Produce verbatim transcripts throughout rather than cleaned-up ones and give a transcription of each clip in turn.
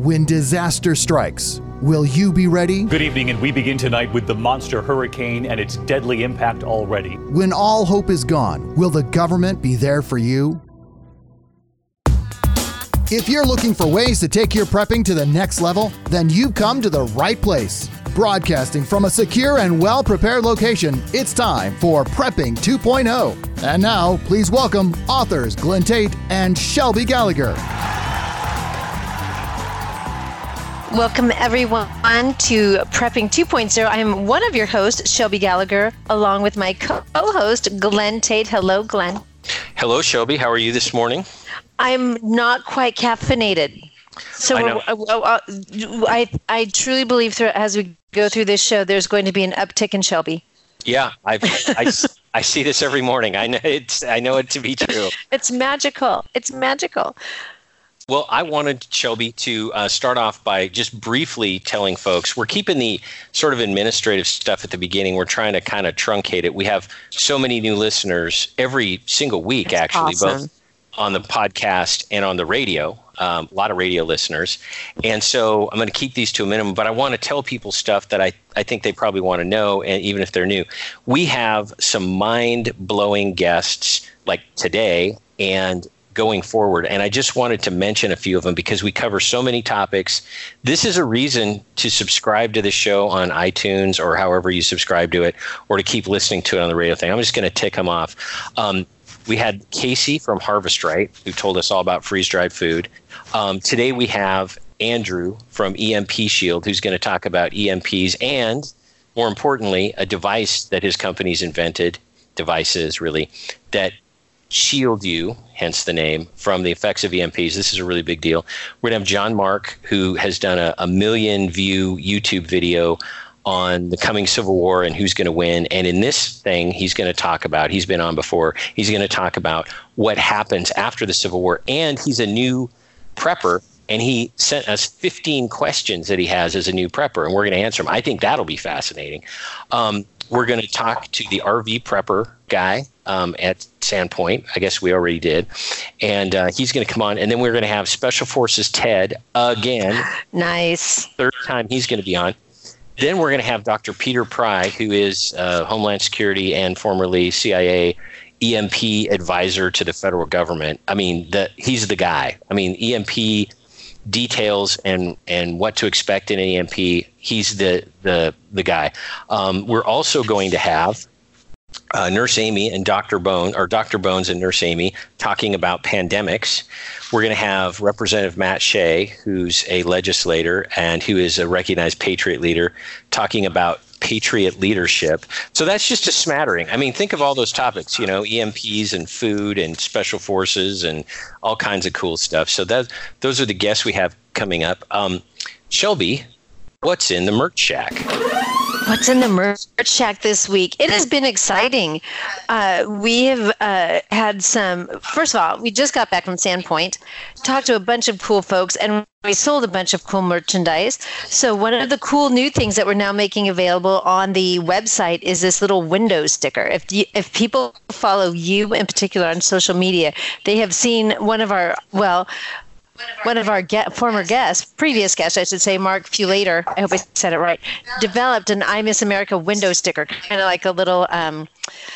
When disaster strikes, will you be ready? Good evening, and we begin tonight with the monster hurricane and its deadly impact already. When all hope is gone, will the government be there for you? If you're looking for ways to take your prepping to the next level, then you've come to the right place. Broadcasting from a secure and well-prepared location, it's time for Prepping two point oh. And now, please welcome authors Glenn Tate and Shelby Gallagher. Welcome, everyone, to Prepping two point oh. I'm one of your hosts, Shelby Gallagher, along with my co-host, Glenn Tate. Hello, Glenn. Hello, Shelby. How are you this morning? I'm not quite caffeinated. So I, know. I, I, I truly believe through, as we go through this show, there's going to be an uptick in Shelby. Yeah, I, I, I see this every morning. I know it's. I know it to be true. It's magical. It's magical. Well, I wanted, Shelby, to uh, start off by just briefly telling folks, we're keeping the sort of administrative stuff at the beginning. We're trying to kind of truncate it. We have so many new listeners every single week, That's actually, awesome. both on the podcast and on the radio. Um, a lot of radio listeners. And so I'm going to keep these to a minimum, but I want to tell people stuff that I, I think they probably want to know, and even if they're new. We have some mind-blowing guests like today and going forward. And I just wanted to mention a few of them because we cover so many topics. This is a reason to subscribe to the show on iTunes or however you subscribe to it, or to keep listening to it on the radio thing. I'm just going to tick them off. Um, we had Casey from Harvest Right, who told us all about freeze-dried food. Um, today we have Andrew from E M P Shield, who's going to talk about E M Ps and, more importantly, a device that his company's invented, devices really, that shield you, hence the name, from the effects of E M Ps. This is a really big deal. We're going to have John Mark, who has done a, a million view YouTube video on the coming Civil War and who's going to win. And in this thing, he's going to talk about, he's been on before, he's going to talk about what happens after the Civil War. And he's a new prepper, and he sent us fifteen questions that he has as a new prepper, and we're going to answer them. I think that'll be fascinating. Um, we're going to talk to the R V prepper guy um, at Sandpoint. I guess we already did. And uh, he's going to come on, and then we're going to have Special Forces Ted again. Nice. Third time he's going to be on. Then we're going to have Doctor Peter Pry, who is uh, Homeland Security and formerly C I A E M P advisor to the federal government. I mean, the, he's the guy. I mean, E M P details and and what to expect in an E M P. He's the the the guy. Um, we're also going to have uh, Nurse Amy and Doctor Bone, or Doctor Bones and Nurse Amy, talking about pandemics. We're going to have Representative Matt Shea, who's a legislator and who is a recognized patriot leader, talking about patriot leadership. So that's just a smattering. I mean, think of all those topics, you know, E M Ps and food and special forces and all kinds of cool stuff. So that those are the guests we have coming up. Um, Shelby, what's in the merch shack? What's in the merch shack this week? It has been exciting. Uh, we have uh, had some, first of all, we just got back from Sandpoint, talked to a bunch of cool folks, and we sold a bunch of cool merchandise. So one of the cool new things that we're now making available on the website is this little window sticker. If you, if people follow you in particular on social media, they have seen one of our, well, one of our get, former guests, previous guests, I should say, Mark Fulater, I hope I said it right, developed an I Miss America window sticker, kind of like a little, um,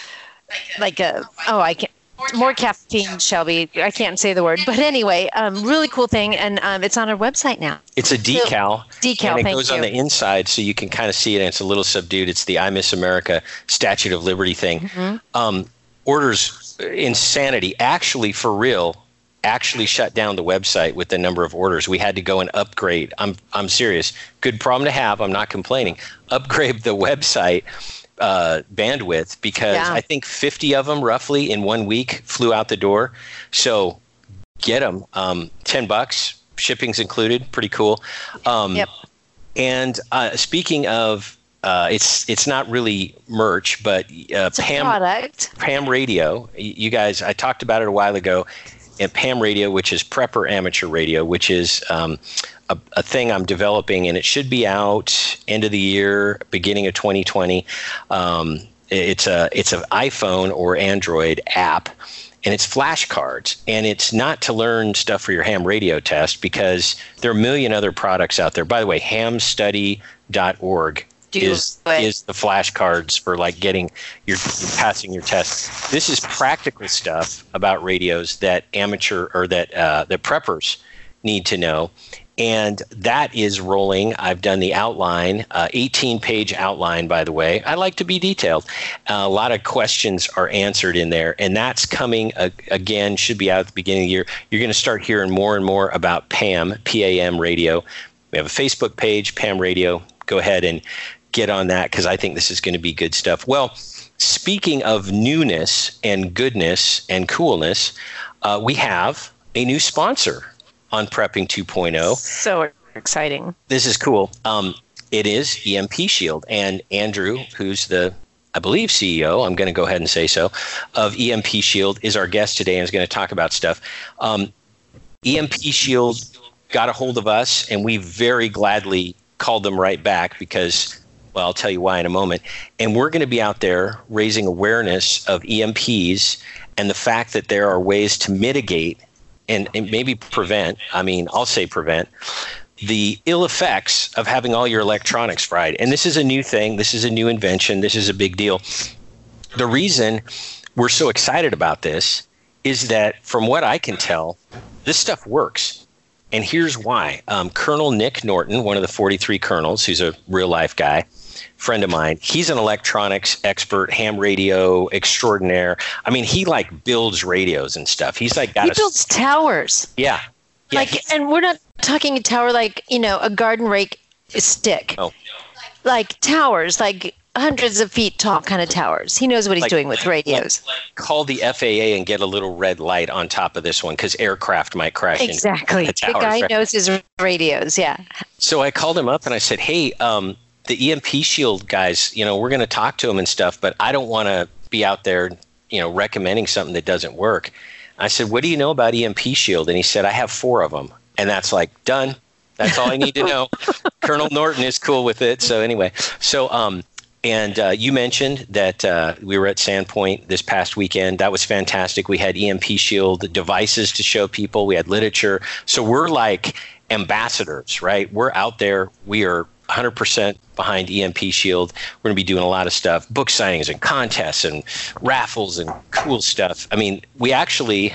like a, oh, I can't, more caffeine, Shelby. I can't say the word. But anyway, um, really cool thing, and um, it's on our website now. It's a decal. So, decal, and it thank goes you. on the inside, so you can kind of see it, and it's a little subdued. It's the I Miss America Statue of Liberty thing. Mm-hmm. Um, orders, insanity. Actually, for real, actually shut down the website with the number of orders. We had to go and upgrade. I'm I'm serious. Good problem to have. I'm not complaining. Upgrade the website uh, bandwidth because yeah. I think fifty of them roughly in one week flew out the door. So get them. Um, ten bucks. Shipping's included. Pretty cool. Um, yep. And uh, speaking of, uh, it's it's not really merch, but uh, it's a Pam product. Pam Radio. You guys, I talked about it a while ago. And Pam Radio, which is Prepper Amateur Radio, which is um, a, a thing I'm developing, and it should be out end of the year, beginning of twenty twenty. Um, it's a it's an iPhone or Android app, and it's flashcards. And it's not to learn stuff for your ham radio test, because there are a million other products out there. By the way, ham study dot org is is the flashcards for like getting your, your passing your test. This is practical stuff about radios that amateur or that uh, the preppers need to know. And that is rolling. I've done the outline, uh, eighteen page outline, by the way. I like to be detailed. Uh, a lot of questions are answered in there. And that's coming, uh, again, should be out at the beginning of the year. You're going to start hearing more and more about P A M, P A M Radio. We have a Facebook page, P A M Radio. Go ahead and get on that, because I think this is going to be good stuff. Well, speaking of newness and goodness and coolness, uh, we have a new sponsor on Prepping two point oh. So exciting. This is cool. Um, it is E M P Shield. And Andrew, who's the, I believe, C E O, I'm going to go ahead and say so, of E M P Shield, is our guest today and is going to talk about stuff. Um, E M P Shield got a hold of us, and we very gladly called them right back because, well, I'll tell you why in a moment. And we're going to be out there raising awareness of E M Ps and the fact that there are ways to mitigate and, and maybe prevent, I mean, I'll say prevent, the ill effects of having all your electronics fried. And this is a new thing. This is a new invention. This is a big deal. The reason we're so excited about this is that, from what I can tell, this stuff works. And here's why. Um, Colonel Nick Norton, one of the forty-three colonels, who's a real-life guy, friend of mine, he's an electronics expert, ham radio extraordinaire. I mean, he like builds radios and stuff. He's like got he a, builds towers. Yeah. yeah like, and we're not talking a tower like, you know, a garden rake stick. Oh. Like towers, like hundreds of feet tall kind of towers. He knows what he's like, doing with radios. Like, call the F A A and get a little red light on top of this one, because aircraft might crash into exactly. the The towers, guy right? knows his radios. Yeah. So I called him up and I said, hey, um, the E M P Shield guys, you know, we're going to talk to them and stuff, but I don't want to be out there, you know, recommending something that doesn't work. I said, what do you know about E M P Shield? And he said, I have four of them. And that's like, done. That's all I need to know. Colonel Norton is cool with it. So anyway, so, um, and uh, you mentioned that uh, we were at Sandpoint this past weekend. That was fantastic. We had E M P Shield devices to show people. We had literature. So we're like ambassadors, right? We're out there. We are one hundred percent behind E M P Shield. We're going to be doing a lot of stuff, book signings and contests and raffles and cool stuff. I mean, we actually,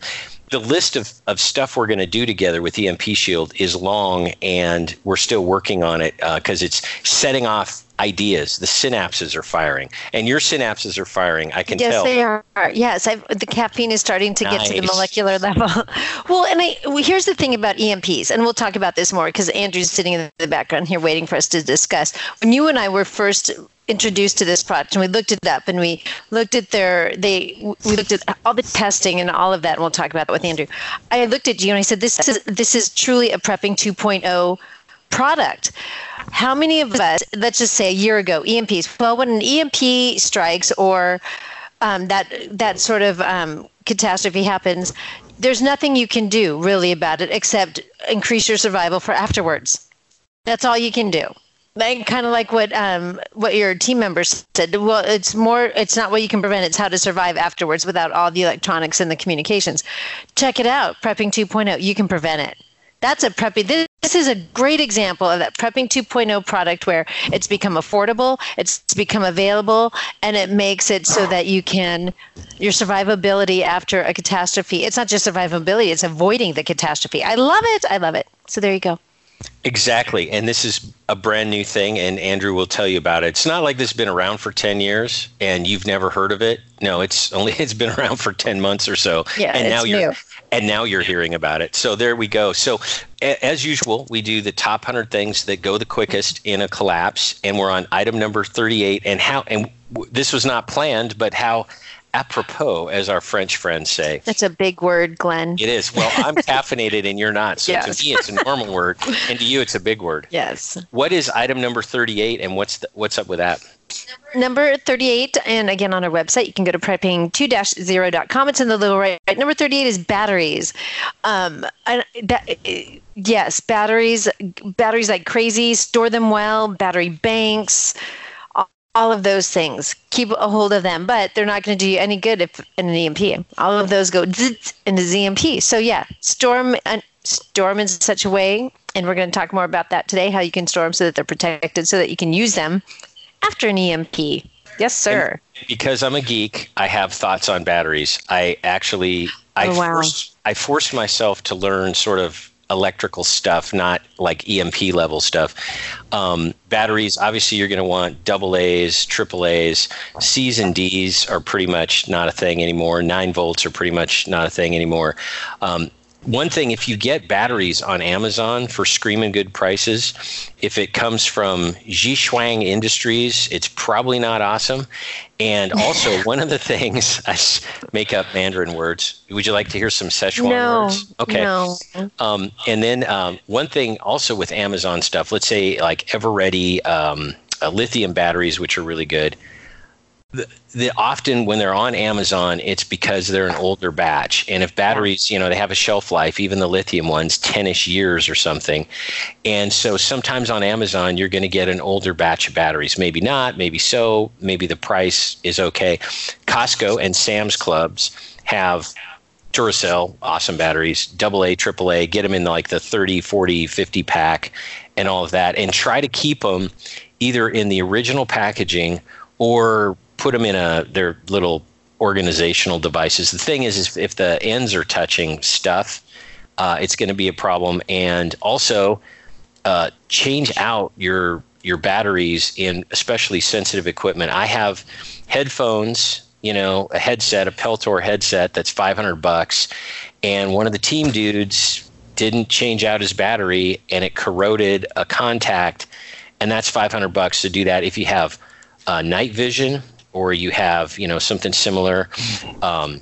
the list of, of stuff we're going to do together with E M P Shield is long, and we're still working on it because uh, it's setting off ideas. The synapses are firing, and your synapses are firing. I can yes, tell. Yes, they are. Yes, I've, the caffeine is starting to Nice. get to the molecular level. Well, and I, well, here's the thing about E M Ps, and we'll talk about this more because Andrew's sitting in the background here waiting for us to discuss. When you and I were first introduced to this product, and we looked it up, and we looked at their, they, we looked at all the testing and all of that, and we'll talk about that with Andrew. I looked at you and I said, this is this is truly a Prepping two point oh product. How many of us, let's just say a year ago, E M Ps, well, when an E M P strikes or um, that that sort of um, catastrophe happens, there's nothing you can do really about it except increase your survival for afterwards. That's all you can do. Like, kind of like what um, what your team members said. Well, it's more, it's not what you can prevent, it's how to survive afterwards without all the electronics and the communications. Check it out, Prepping two point oh, you can prevent it. That's a prepping. This, this is a great example of that Prepping two point oh product where it's become affordable, it's become available, and it makes it so that you can, your survivability after a catastrophe. It's not just survivability, it's avoiding the catastrophe. I love it. I love it. So there you go. Exactly. And this is a brand new thing, and Andrew will tell you about it. It's not like this has been around for ten years and you've never heard of it. No, it's only it's been around for ten months or so. Yeah, and it's now you're new. and now you're hearing about it. So there we go. So a- as usual, we do the top one hundred things that go the quickest in a collapse, and we're on item number thirty-eight. And how and w- this was not planned, but how apropos, as our French friends say. That's a big word, Glenn. It is. Well, I'm caffeinated and you're not. So Yes. to me, it's a normal word. And to you, it's a big word. Yes. What is item number thirty-eight, and what's the, what's up with that? Number thirty-eight, and again on our website, you can go to prepping two dash zero dot com. It's in the little right. Number thirty-eight is batteries. Um, and that, yes, batteries, batteries like crazy. Store them well. Battery banks. all of those things. Keep a hold of them, but they're not going to do you any good if in an E M P. All of those go zzz into Z M P. So yeah, store them, uh, store them in such a way, and we're going to talk more about that today, how you can store them so that they're protected, so that you can use them after an E M P. Yes, sir. And because I'm a geek, I have thoughts on batteries. I actually, I, oh, wow. forced, I forced myself to learn sort of electrical stuff, not like E M P level stuff. Um, batteries, obviously you're going to want double A's, triple A's. C's and D's are pretty much not a thing anymore. Nine volts are pretty much not a thing anymore. Um, One thing, if you get batteries on Amazon for screaming good prices, if it comes from Zhishuang Industries, it's probably not awesome. And also, one of the things, I make up Mandarin words. Would you like to hear some Szechuan no, words? Okay. No. Um, and then um, one thing also with Amazon stuff, let's say like Everready um, uh, lithium batteries, which are really good. The, the often when they're on Amazon, it's because they're an older batch. And if batteries, you know, they have a shelf life, even the lithium ones, ten-ish years or something. And so sometimes on Amazon, you're going to get an older batch of batteries. Maybe not, maybe so, maybe the price is okay. Costco and Sam's Clubs have Duracell, awesome batteries, double A, triple A, get them in like the thirty, forty, fifty pack and all of that. And try to keep them either in the original packaging or put them in a their little organizational devices. The thing is, is if the ends are touching stuff, uh, it's going to be a problem. And also uh, change out your your batteries in especially sensitive equipment. I have headphones, you know, a headset, a Peltor headset that's five hundred bucks. And one of the team dudes didn't change out his battery and it corroded a contact. And that's five hundred bucks to do that. If you have uh, night vision, or you have, you know, something similar, um,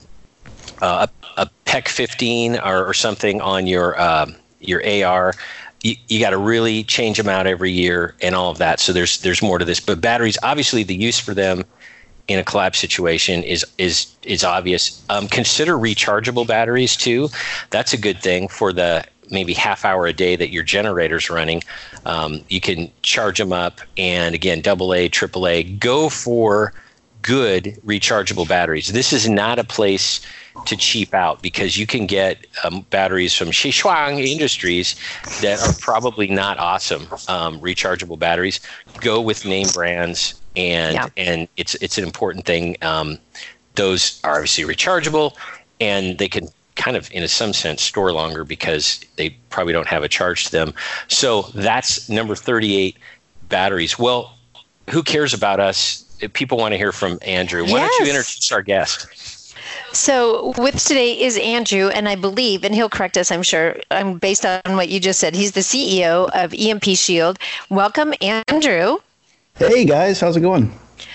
uh, a, a P E C fifteen or, or something on your uh, your A R, you, you got to really change them out every year and all of that. So there's there's more to this. But batteries, obviously, the use for them in a collapse situation is is is obvious. Um, consider rechargeable batteries too. That's a good thing for the maybe half hour a day that your generator's running. Um, you can charge them up, and again, double A, triple A. Go for good rechargeable batteries. This is not a place to cheap out because you can get um, batteries from Zhishuang Industries that are probably not awesome um, rechargeable batteries. Go with name brands, and yeah. and it's it's an important thing. Um, those are obviously rechargeable, and they can kind of, in some sense, store longer because they probably don't have a charge to them. So that's number thirty-eight, batteries. Well, who cares about us? People want to hear from Andrew. Why yes. don't you introduce our guest? So with today is Andrew, and I believe, and he'll correct us, I'm sure, um, based on what you just said, he's the C E O of E M P Shield. Welcome, Andrew. Hey, guys. How's it going?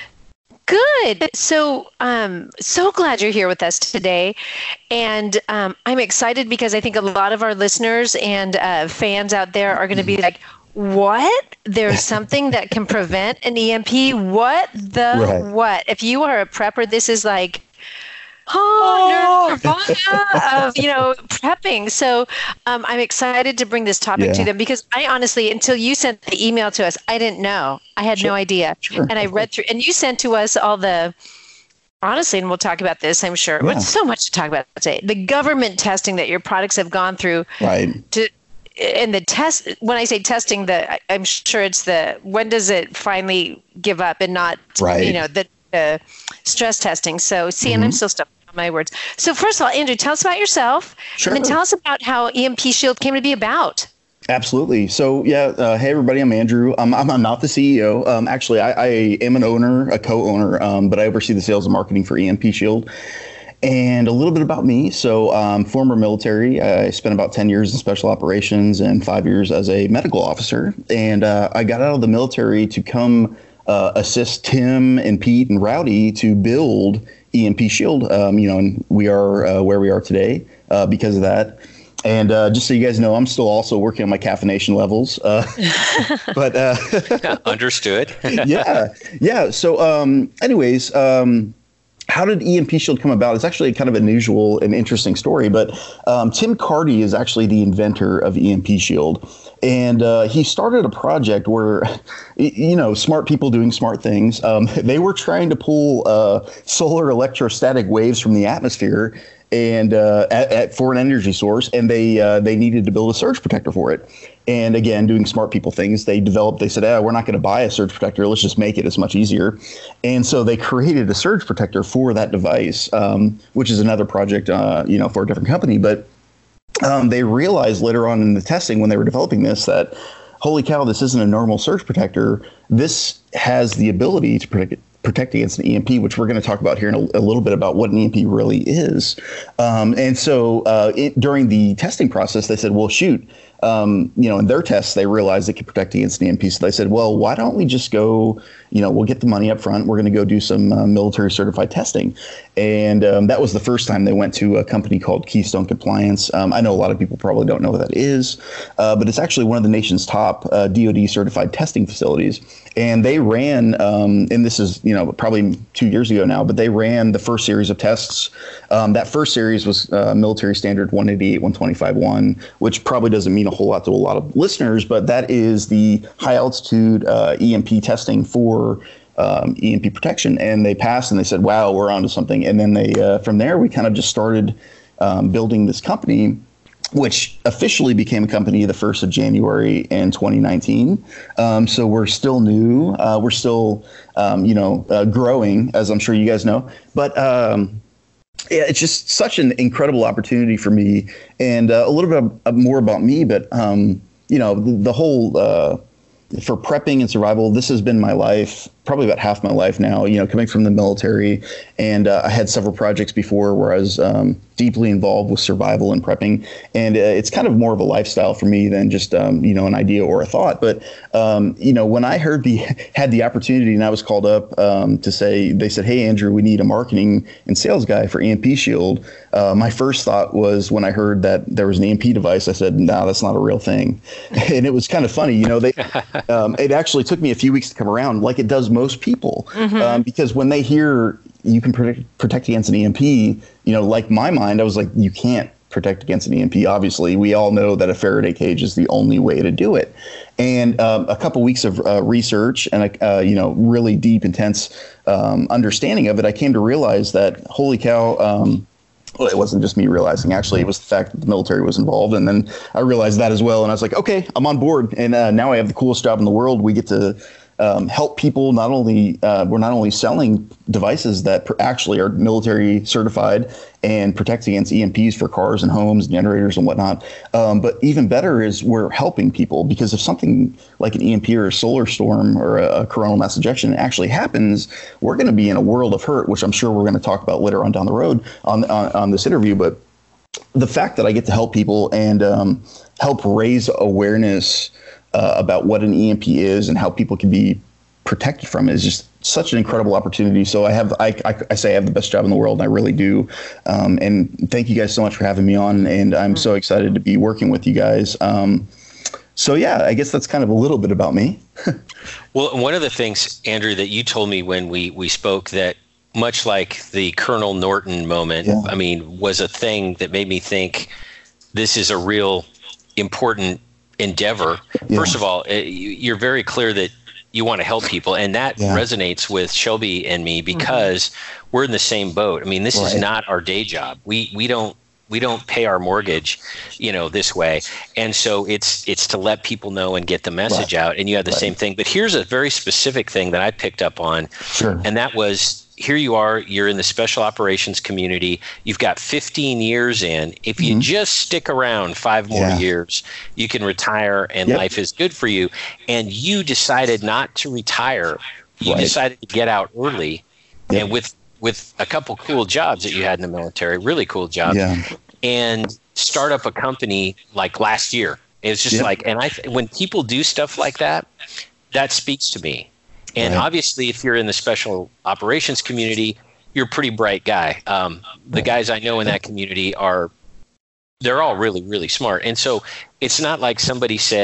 Good. So, um, so glad you're here with us today. And um, I'm excited because I think a lot of our listeners and uh, fans out there are going to be like, what? There's something that can prevent an E M P? What the right. what? If you are a prepper, this is like, oh, nirvana of, you know, prepping. So um, I'm excited to bring this topic yeah. to them because I honestly, until you sent the email to us, I didn't know. I had sure. no idea. Sure. And I read through, and you sent to us all the, honestly, and we'll talk about this, I'm sure. Yeah. Well, so much to talk about today. The government testing that your products have gone through. Right. To, and the test, when I say testing, the I'm sure it's the, when does it finally give up and not, right. you know, the uh, stress testing. So, see, mm-hmm. and I'm still stumbling on my words. So first of all, Andrew, tell us about yourself. Sure. And then tell us about how E M P Shield came to be about. Absolutely. So, yeah, uh, hey, everybody, I'm Andrew. Um, I'm, I'm not the C E O. Um, actually, I, I am an owner, a co-owner, um, but I oversee the sales and marketing for E M P Shield. And a little bit about me. So um, former military, I spent about ten years in special operations and five years as a medical officer. And uh, I got out of the military to come uh, assist Tim and Pete and Rowdy to build E M P Shield. Um, you know, and we are uh, where we are today uh, because of that. And uh, just so you guys know, I'm still also working on my caffeination levels. Uh, but uh, understood. yeah. Yeah. So anyways, um, how did E M P Shield come about? It's actually kind of an unusual and interesting story, but um, Tim Carty is actually the inventor of E M P Shield. And uh, he started a project where, you know, smart people doing smart things. Um, they were trying to pull uh, solar electrostatic waves from the atmosphere and uh, at, at, for an energy source, and they uh, they needed to build a surge protector for it. And again, doing smart people things, they developed, they said, ah, we're not going to buy a surge protector. Let's just make it. It's much easier. And so they created a surge protector for that device, um, which is another project, uh, you know, for a different company. But um, they realized later on in the testing when they were developing this that, holy cow, this isn't a normal surge protector. This has the ability to protect, protect against an E M P, which we're going to talk about here in a, a little bit about what an E M P really is. Um, and so uh, it, during the testing process, they said, well, shoot, um, you know, in their tests, they realized it could protect against an E M P. So they said, well, why don't we just go, you know, we'll get the money up front. We're going to go do some uh, military certified testing. And um, that was the first time they went to a company called Keystone Compliance. Um, I know a lot of people probably don't know what that is, uh, but it's actually one of the nation's top uh, D O D certified testing facilities. And they ran, um, and this is, you know, probably two years ago now, but they ran the first series of tests. Um, that first series was uh, military standard one eighty-eight one twenty-five one, which probably doesn't mean a whole lot to a lot of listeners, but that is the high altitude uh, E M P testing for um, E M P protection. And they passed and they said, wow, we're onto something. And then they, uh, from there, we kind of just started um, building this company, which officially became a company the first of January in twenty nineteen. Um, so we're still new. Uh, we're still, um, you know, uh, growing, as I'm sure you guys know. But um, yeah, it's just such an incredible opportunity for me. And uh, a little bit of, more about me, but, um, you know, the, the whole uh, for prepping and survival, this has been my life, probably about half my life now, you know, coming from the military. And uh, I had several projects before where I was um, deeply involved with survival and prepping. And uh, it's kind of more of a lifestyle for me than just, um, you know, an idea or a thought. But, um, you know, when I heard the, had the opportunity and I was called up um, to say, they said, hey, Andrew, we need a marketing and sales guy for E M P Shield. Uh, my first thought was when I heard that there was an E M P device, I said, no, that's not a real thing. And it was kind of funny, you know, they, um, it actually took me a few weeks to come around, like it does most people, mm-hmm. um, because when they hear you can protect, protect against an E M P, you know, like my mind, I was like, you can't protect against an E M P. Obviously, we all know that a Faraday cage is the only way to do it. And um, a couple weeks of uh, research and a uh, you know really deep, intense um, understanding of it, I came to realize that holy cow. Um, Well, it wasn't just me realizing. Actually, it was the fact that the military was involved. And then I realized that as well. And I was like, okay, I'm on board. And uh, now I have the coolest job in the world. We get to um, help people. Not only uh, we're not only selling devices that pr- actually are military certified and protect against E M Ps for cars and homes and generators and whatnot. Um, but even better is we're helping people, because if something like an E M P or a solar storm or a, a coronal mass ejection actually happens, we're going to be in a world of hurt, which I'm sure we're going to talk about later on down the road on, on, on this interview. But the fact that I get to help people and um, help raise awareness uh, about what an E M P is and how people can be protected from it is just such an incredible opportunity. So I have, I, I, I say I have the best job in the world, and I really do. Um, and thank you guys so much for having me on. And I'm so excited to be working with you guys. Um, so yeah, I guess that's kind of a little bit about me. Well, one of the things, Andrew, that you told me when we, we spoke, that much like the Colonel Norton moment, yeah. I mean, was a thing that made me think this is a real important endeavor. Yeah. First of all, you're very clear that you want to help people, and that yeah. resonates with Shelby and me, because mm-hmm. we're in the same boat. I mean, this right. is not our day job. We we don't we don't pay our mortgage, you know, this way. And so it's it's to let people know and get the message right. out. And you have the right. same thing. But here's a very specific thing that I picked up on, sure. and that was, here you are, you're in the special operations community. You've got fifteen years in. If you mm-hmm. just stick around five more yeah. years, you can retire and yep. life is good for you. And you decided not to retire. You right. decided to get out early. Yep. And with, with a couple cool jobs that you had in the military, really cool jobs, yeah. and start up a company like last year. It's just yep. like, and I, when people do stuff like that, that speaks to me. And right. obviously, if you're in the special operations community, you're a pretty bright guy. Um, the guys I know in that community are, they're all really, really smart. And so it's not like somebody said,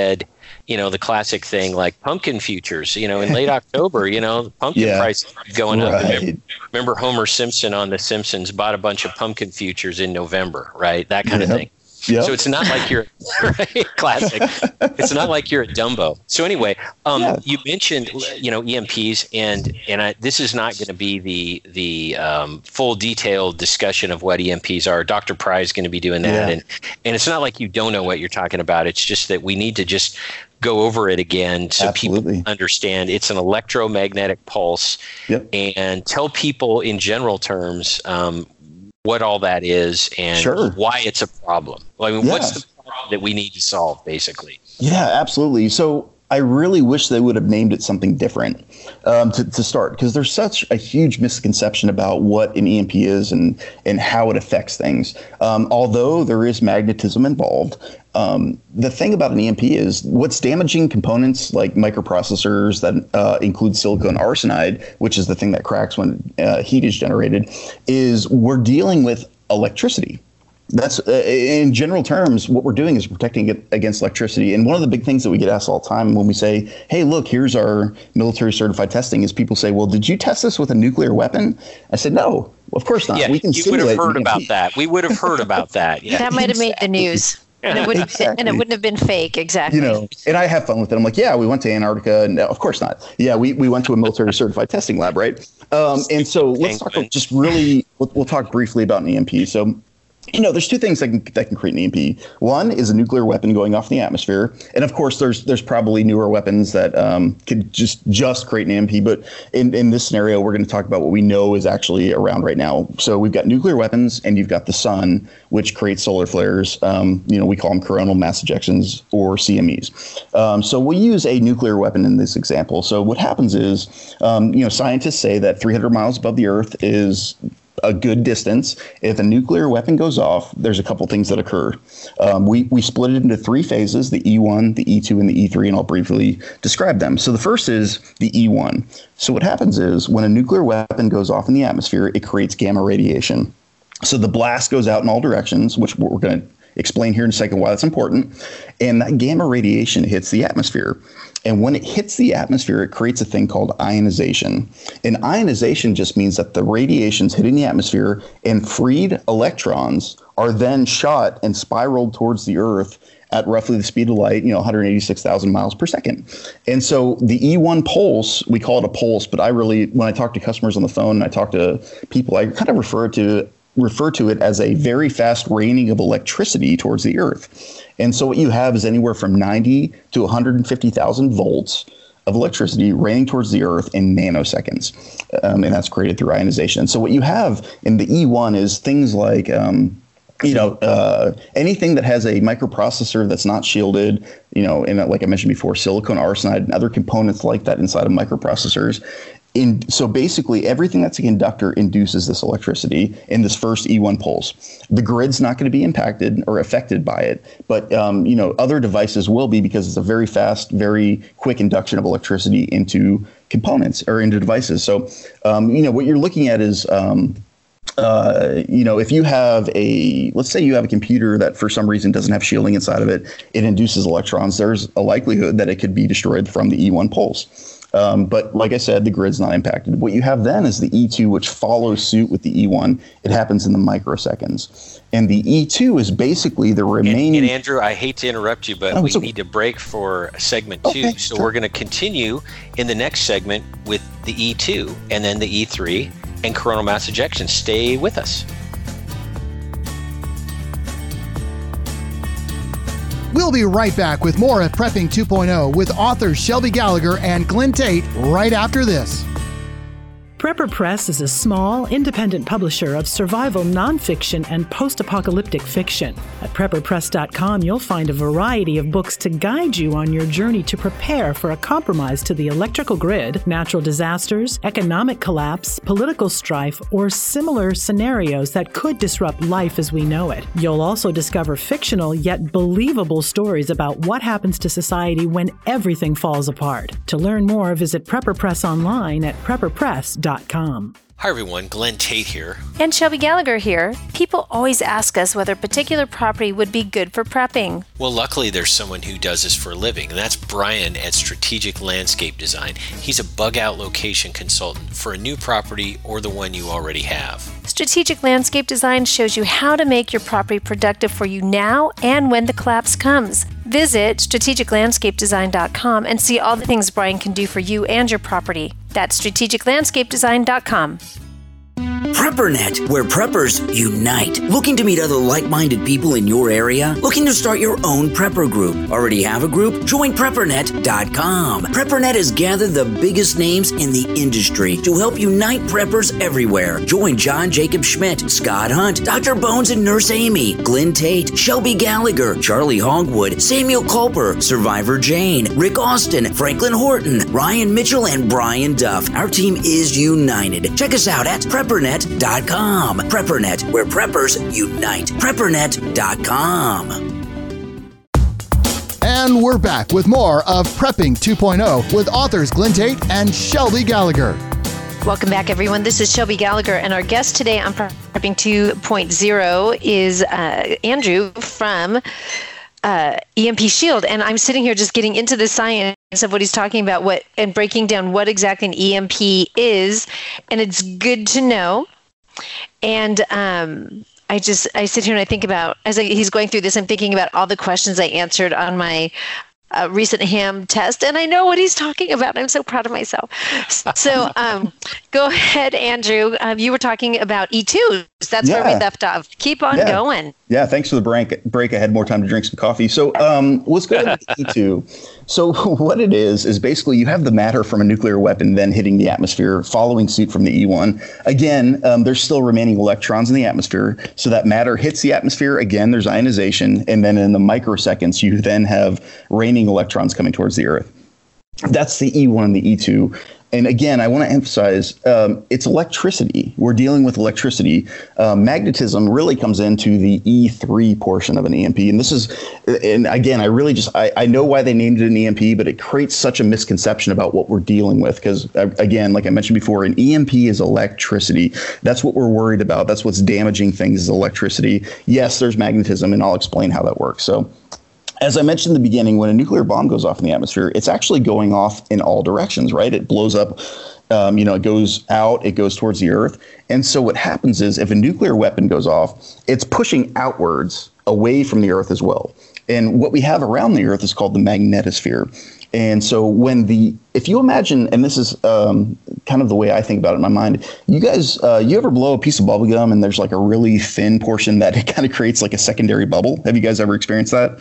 you know, the classic thing like pumpkin futures, you know, in late October, you know, pumpkin yeah. price going up. Right. Remember, remember Homer Simpson on The Simpsons bought a bunch of pumpkin futures in November, right? That kind yep. of thing. Yep. So it's not like you're right, classic. It's not like you're a Dumbo. So anyway, um, yeah. you mentioned, you know, E M Ps, and and I, this is not going to be the the um, full detailed discussion of what E M Ps are. Doctor Pry is going to be doing that, yeah. and and it's not like you don't know what you're talking about. It's just that we need to just go over it again so Absolutely. people understand. It's an electromagnetic pulse, yep. and tell people in general terms. Um, what all that is and sure. why it's a problem. I mean, yeah. what's the problem that we need to solve, basically? Yeah, absolutely. So I really wish they would have named it something different um, to, to start, because there's such a huge misconception about what an E M P is and, and how it affects things. Um, although there is magnetism involved, um, the thing about an E M P is what's damaging components like microprocessors that uh, include silicon arsenide, which is the thing that cracks when uh, heat is generated, is we're dealing with electricity. That's uh, in general terms, what we're doing is protecting it against electricity. And one of the big things that we get asked all the time when we say, hey, look, here's our military certified testing, is people say, well, did you test this with a nuclear weapon? I said, no, of course not. Yeah, we can you would have heard about that. We would have heard about that. Yeah. That might have made the news. And it, wouldn't, exactly. and it wouldn't have been fake, exactly. You know, and I have fun with it. I'm like, yeah, we went to Antarctica, and no, of course not. Yeah, we, we went to a military certified testing lab, right? Um, and so let's talk about just really, we'll, we'll talk briefly about an E M P. So, you know, there's two things that can, that can create an E M P. One is a nuclear weapon going off in the atmosphere, and of course, there's there's probably newer weapons that um, could just just create an E M P. But in, in this scenario, we're going to talk about what we know is actually around right now. So we've got nuclear weapons, and you've got the sun, which creates solar flares. Um, you know, we call them coronal mass ejections, or C M Es. Um, so we'll use a nuclear weapon in this example. So what happens is, um, you know, scientists say that three hundred miles above the Earth is a good distance. If a nuclear weapon goes off, there's a couple things that occur. Um, we, we split it into three phases, the E one, the E two, and the E three, and I'll briefly describe them. So the first is the E one. So what happens is when a nuclear weapon goes off in the atmosphere, it creates gamma radiation. So the blast goes out in all directions, which we're going to explain here in a second why that's important. And that gamma radiation hits the atmosphere. And when it hits the atmosphere, it creates a thing called ionization. And ionization just means that the radiation's hitting the atmosphere, and freed electrons are then shot and spiraled towards the Earth at roughly the speed of light, you know, one hundred eighty-six thousand miles per second. And so the E one pulse, we call it a pulse, but I really, when I talk to customers on the phone and I talk to people, I kind of refer to refer to it as a very fast raining of electricity towards the Earth. And so what you have is anywhere from ninety to one hundred fifty thousand volts of electricity raining towards the Earth in nanoseconds. Um, and that's created through ionization. So what you have in the E one is things like, um, you know, uh, anything that has a microprocessor that's not shielded, you know, and like I mentioned before, silicon arsenide and other components like that inside of microprocessors. In, so basically, everything that's a conductor induces this electricity in this first E one pulse. The grid's not going to be impacted or affected by it, but um, you know, other devices will be, because it's a very fast, very quick induction of electricity into components or into devices. So um, you know, what you're looking at is um, uh, you know, if you have a, let's say you have a computer that for some reason doesn't have shielding inside of it, it induces electrons. There's a likelihood that it could be destroyed from the E one pulse. Um, but like I said, the grid's not impacted. What you have then is the E two, which follows suit with the E one. It happens in the microseconds. And the E two is basically the remaining... And, and Andrew, I hate to interrupt you, but oh, we okay. need to break for segment two. Okay, so sure. We're going to continue in the next segment with the E two and then the E three and coronal mass ejection. Stay with us. We'll be right back with more of Prepping two point oh with authors Shelby Gallagher and Glenn Tate right after this. Prepper Press is a small, independent publisher of survival nonfiction and post-apocalyptic fiction. At prepper press dot com, you'll find a variety of books to guide you on your journey to prepare for a compromise to the electrical grid, natural disasters, economic collapse, political strife, or similar scenarios that could disrupt life as we know it. You'll also discover fictional yet believable stories about what happens to society when everything falls apart. To learn more, visit Prepper Press online at prepper press dot com. Hi everyone, Glenn Tate here. And Shelby Gallagher here. People always ask us whether a particular property would be good for prepping. Well, luckily there's someone who does this for a living, and that's Brian at Strategic Landscape Design. He's a bug-out location consultant for a new property or the one you already have. Strategic Landscape Design shows you how to make your property productive for you now and when the collapse comes. Visit strategic landscape design dot com and see all the things Brian can do for you and your property. That's strategic landscape design dot com. PrepperNet, where preppers unite. Looking to meet other like-minded people in your area? Looking to start your own prepper group? Already have a group? Join prepper net dot com. PrepperNet has gathered the biggest names in the industry to help unite preppers everywhere. Join John Jacob Schmidt, Scott Hunt, Doctor Bones and Nurse Amy, Glenn Tate, Shelby Gallagher, Charlie Hogwood, Samuel Culper, Survivor Jane, Rick Austin, Franklin Horton, Ryan Mitchell, and Brian Duff. Our team is united. Check us out at prepper net dot com. PrepperNet, where preppers unite. prepper net dot com. And we're back with more of Prepping two point oh with authors Glenn Tate and Shelby Gallagher. Welcome back, everyone. This is Shelby Gallagher, and our guest today on Prepping two point oh is uh, Andrew from uh, E M P Shield. And I'm sitting here just getting into the science of what he's talking about, what and breaking down what exactly an E M P is. And it's good to know. And um, I just, I sit here and I think about, as I, he's going through this, I'm thinking about all the questions I answered on my uh, recent ham test, and I know what he's talking about. I'm so proud of myself. So um, go ahead, Andrew. Um, you were talking about E twos. That's yeah. where we left off. Keep on yeah. going. Yeah, thanks for the break. Break. I had more time to drink some coffee. So um, let's go to E two. So what it is, is basically you have the matter from a nuclear weapon then hitting the atmosphere, following suit from the E one. Again, um, there's still remaining electrons in the atmosphere. So that matter hits the atmosphere. Again, there's ionization. And then in the microseconds, you then have raining electrons coming towards the Earth. That's the E one and the E two. And again, I want to emphasize um, it's electricity. We're dealing with electricity. Uh, magnetism really comes into the E three portion of an E M P. And this is, and again, I really just, I, I know why they named it an E M P, but it creates such a misconception about what we're dealing with. Because again, like I mentioned before, an E M P is electricity. That's what we're worried about. That's what's damaging things is electricity. Yes, there's magnetism, and I'll explain how that works. So as I mentioned in the beginning, when a nuclear bomb goes off in the atmosphere, it's actually going off in all directions, right? It blows up, um, you know, it goes out, it goes towards the Earth. And so what happens is if a nuclear weapon goes off, it's pushing outwards away from the Earth as well. And what we have around the Earth is called the magnetosphere. And so when the, if you imagine, and this is um, kind of the way I think about it in my mind, you guys, uh, you ever blow a piece of bubble gum and there's like a really thin portion that it kind of creates like a secondary bubble? Have you guys ever experienced that?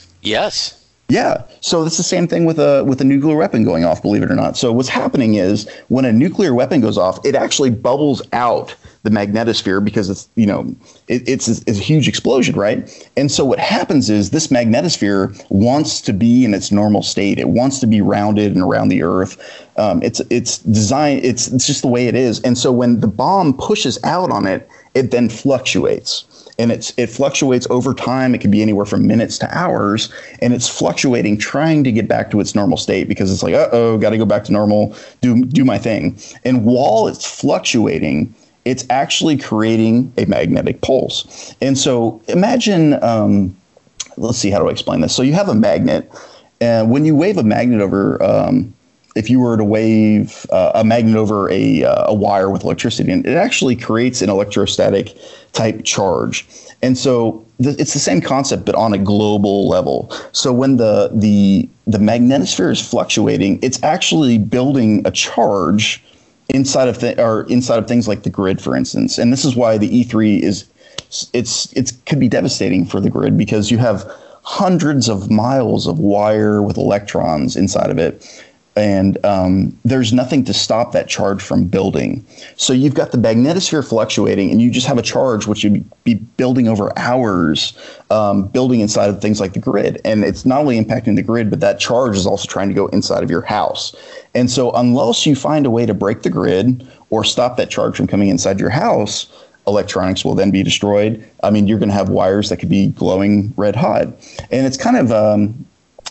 Yes. Yeah. So it's the same thing with a with a nuclear weapon going off, believe it or not. So what's happening is when a nuclear weapon goes off, it actually bubbles out the magnetosphere because it's, you know, it, it's, it's a huge explosion, right? And so what happens is this magnetosphere wants to be in its normal state. It wants to be rounded and around the Earth. Um, it's it's designed. It's it's just the way it is. And so when the bomb pushes out on it, it then fluctuates. And it's it fluctuates over time. It can be anywhere from minutes to hours. And it's fluctuating, trying to get back to its normal state because it's like, uh-oh, got to go back to normal, do do my thing. And while it's fluctuating, it's actually creating a magnetic pulse. And so imagine, um, let's see, how do I explain this? So you have a magnet. And when you wave a magnet over, um, if you were to wave uh, a magnet over a, uh, a wire with electricity, and it actually creates an electrostatic type charge. And so th- it's the same concept, but on a global level. So when the, the, the magnetosphere is fluctuating, it's actually building a charge inside of th- or inside of things like the grid, for instance. And this is why the E three is, it's, it's could be devastating for the grid because you have hundreds of miles of wire with electrons inside of it. And um, there's nothing to stop that charge from building. So you've got the magnetosphere fluctuating, and you just have a charge which you'd be building over hours, um, building inside of things like the grid. And it's not only impacting the grid, but that charge is also trying to go inside of your house. And so unless you find a way to break the grid or stop that charge from coming inside your house, electronics will then be destroyed. I mean, you're going to have wires that could be glowing red hot. And it's kind of... Um,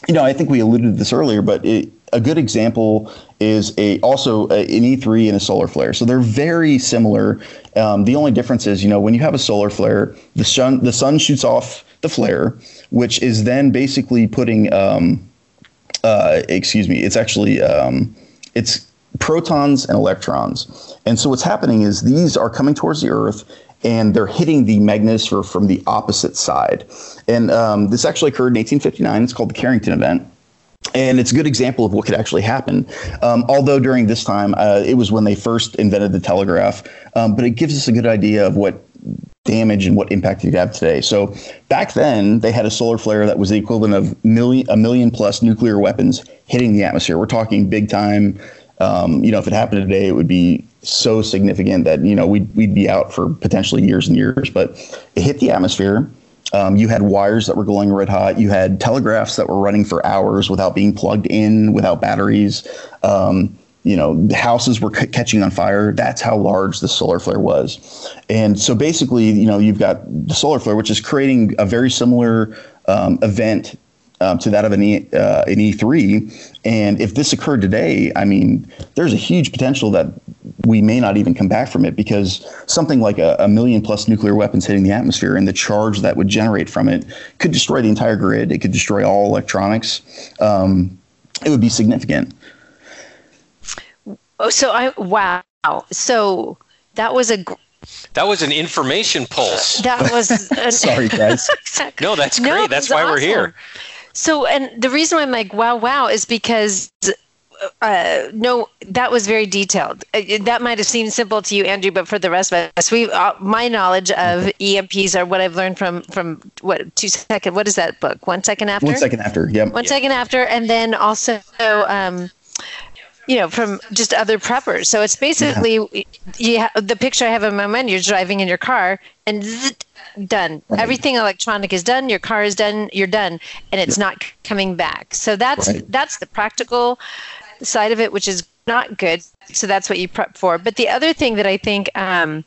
you know, I think we alluded to this earlier, but it, a good example is a also a, an E three and a solar flare. So they're very similar. Um, the only difference is, you know, when you have a solar flare, the sun the sun shoots off the flare, which is then basically putting, um, uh, excuse me, it's actually um, it's protons and electrons. And so what's happening is these are coming towards the Earth, and they're hitting the magnetosphere from the opposite side. And um, this actually occurred in eighteen fifty-nine. It's called the Carrington event. And it's a good example of what could actually happen. Um, although during this time, uh, it was when they first invented the telegraph. Um, but it gives us a good idea of what damage and what impact you have today. So back then, they had a solar flare that was the equivalent of million, a million plus nuclear weapons hitting the atmosphere. We're talking big time. Um, you know, if it happened today, it would be so significant that, you know, we'd, we'd be out for potentially years and years. But it hit the atmosphere. Um, you had wires that were glowing red hot. You had telegraphs that were running for hours without being plugged in, without batteries. Um, you know, houses were c- catching on fire. That's how large the solar flare was. And so basically, you know, you've got the solar flare, which is creating a very similar um, event um, to that of an, e, uh, an E three. And if this occurred today, I mean, there's a huge potential that we may not even come back from it, because something like a, a million plus nuclear weapons hitting the atmosphere and the charge that would generate from it could destroy the entire grid. It could destroy all electronics. Um, it would be significant. Oh, so I, wow. So that was a, that was an information pulse. that was, an, sorry guys. No, that's great. No, that's why awesome. We're here. So, and the reason why I'm like, wow, wow, is because Uh, no, that was very detailed. Uh, that might have seemed simple to you, Andrew, but for the rest of us, we, uh, my knowledge of E M Ps are what I've learned from, from what, two second, what is that book? One Second After? One Second After, yep. One yep. Second After, and then also, um, you know, from just other preppers. So it's basically, yeah. you ha- the picture I have in my mind, you're driving in your car, and zzz, done. Right. Everything electronic is done. Your car is done. You're done, and it's right. not coming back. So that's right. that's the practical side of it, which is not good. So that's what you prep for. But the other thing that I think um,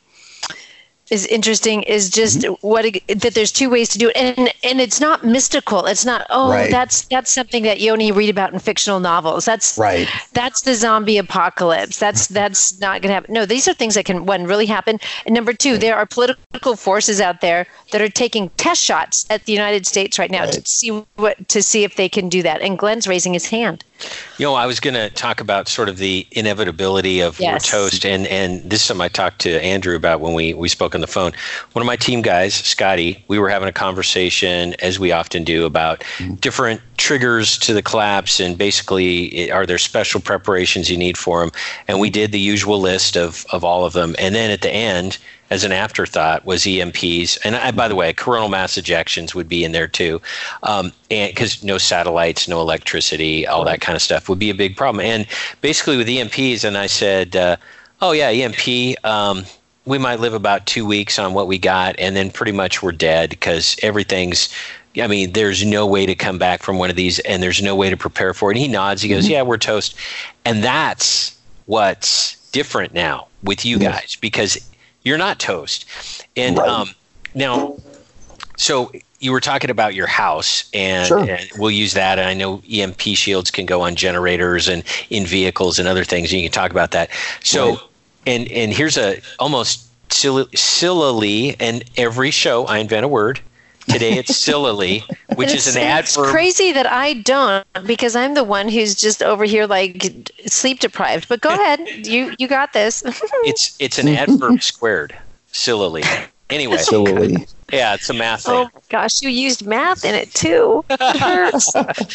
is interesting is just mm-hmm. what that there's two ways to do it, and and it's not mystical. It's not oh right. that's that's something that you only read about in fictional novels. That's right. That's the zombie apocalypse. That's that's not going to happen. No, these are things that can one really happen. And number two, there are political forces out there that are taking test shots at the United States right now right. to see what to see if they can do that. And Glenn's raising his hand. You know, I was going to talk about sort of the inevitability of yes. we're toast, and and this is something I talked to Andrew about when we we spoke on the phone. One of my team guys, Scotty, we were having a conversation, as we often do, about mm-hmm. different triggers to the collapse, and basically, are there special preparations you need for them? And we did the usual list of of all of them, and then at the end, as an afterthought, was E M Ps. And I, by the way, coronal mass ejections would be in there too. Um, and because no satellites, no electricity, all that kind of stuff would be a big problem. And basically with E M Ps, and I said, uh, oh yeah, E M P, um, we might live about two weeks on what we got, and then pretty much we're dead because everything's, I mean, there's no way to come back from one of these, and there's no way to prepare for it. And he nods, he goes, yeah, we're toast. And that's what's different now with you guys, because you're not toast. And right. um, now, so you were talking about your house, and, sure. and we'll use that. And I know E M P shields can go on generators and in vehicles and other things, and you can talk about that. So, right. and and here's a almost sillily, and every show I invent a word. Today it's sillily, which it's, is an adverb. It's crazy that I don't, because I'm the one who's just over here like sleep deprived. But go ahead, you you got this. it's it's an adverb squared, sillily. Anyway, sillily. Yeah, it's a math thing. Oh my gosh, you used math in it too. It hurts.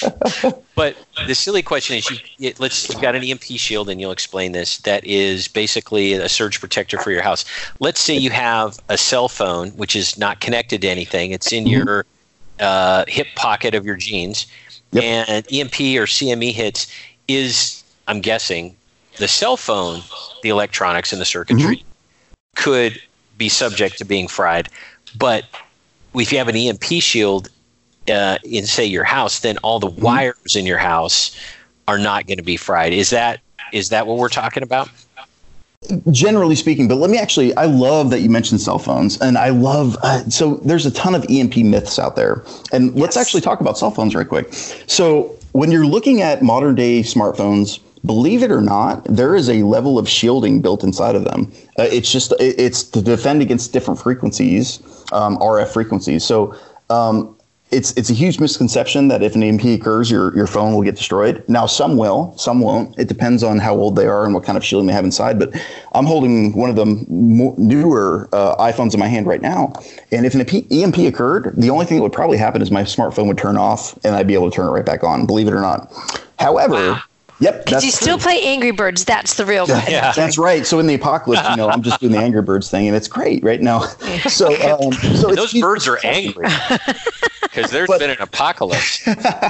But the silly question is, you it, let's you've got an E M P shield, and you'll explain this. That is basically a surge protector for your house. Let's say you have a cell phone, which is not connected to anything. It's in mm-hmm. your uh, hip pocket of your jeans, yep. and E M P or C M E hits is, I'm guessing, the cell phone, the electronics, and the circuitry mm-hmm. could be subject to being fried. But if you have an E M P shield uh, in, say, your house, then all the mm-hmm. wires in your house are not going to be fried. Is that is that what we're talking about? Generally speaking, but let me actually, I love that you mentioned cell phones, and I love, uh, so there's a ton of E M P myths out there. And yes. let's actually talk about cell phones right quick. So when you're looking at modern day smartphones, believe it or not, there is a level of shielding built inside of them. Uh, it's just it, it's to defend against different frequencies, um, R F frequencies. So um, it's it's a huge misconception that if an E M P occurs, your your phone will get destroyed. Now, some will, some won't. It depends on how old they are and what kind of shielding they have inside. But I'm holding one of the mo- newer uh, iPhones in my hand right now, and if an E M P occurred, the only thing that would probably happen is my smartphone would turn off, and I'd be able to turn it right back on. Believe it or not. However. Wow. Yep. Because you still true. play Angry Birds. That's the real one. Yeah, that's right. So in the apocalypse, you know, I'm just doing the Angry Birds thing, and it's great right now. So, um, so those birds are angry because there's but, been an apocalypse.